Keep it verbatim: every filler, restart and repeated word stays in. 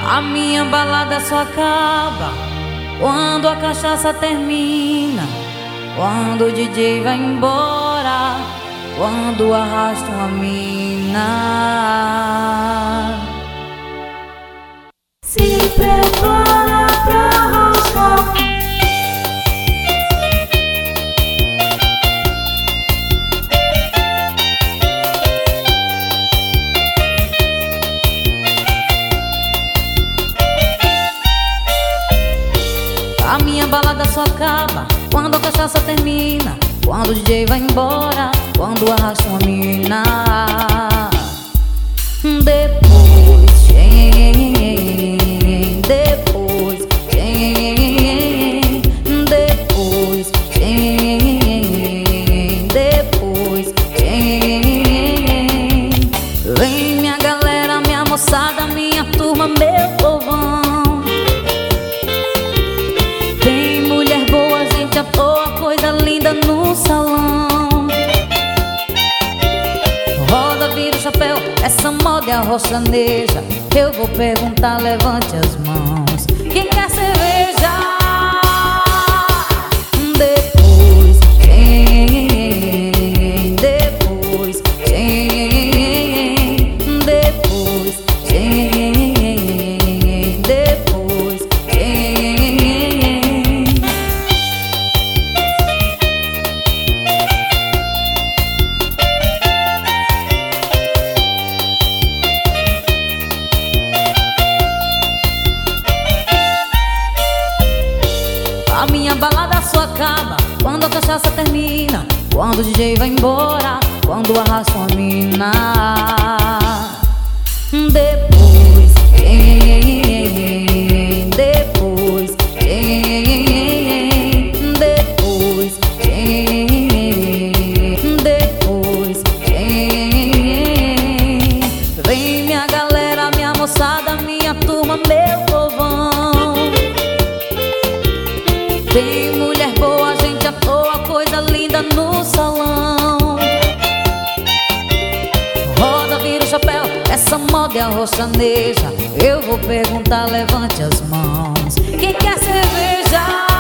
A minha balada só acaba quando a cachaça termina, quando o D J vai embora, quando arrastam a mina. Se prepara pra arrastar. A minha balada só acaba quando a cachaça termina, quando o D J vai embora, quando arrasta uma mina. Depois, quem? Depois, quem? Depois, quem? Depois, quem? Vem minha galera, minha moçada, minha turma, meu povão. À toa, coisa linda no salão. Roda, vira o chapéu, essa moda é a roçaneja. Eu vou perguntar, levante as mãos. Quem quer cerveja? Depois, quem? Depois, quem? Depois, quem? Depois, quem? A minha balada só acaba quando a cachaça termina, quando o D J vai embora, quando arrasta uma mina. Depois, quem? Depois, quem? Depois, quem? Depois, quem? Vem minha galera, minha moçada, minha turma, meu povão. Tem mulher boa, gente à toa, coisa linda no salão. Roda, vira o chapéu, essa moda é a roçaneja. Eu vou perguntar, levante as mãos. Quem quer cerveja?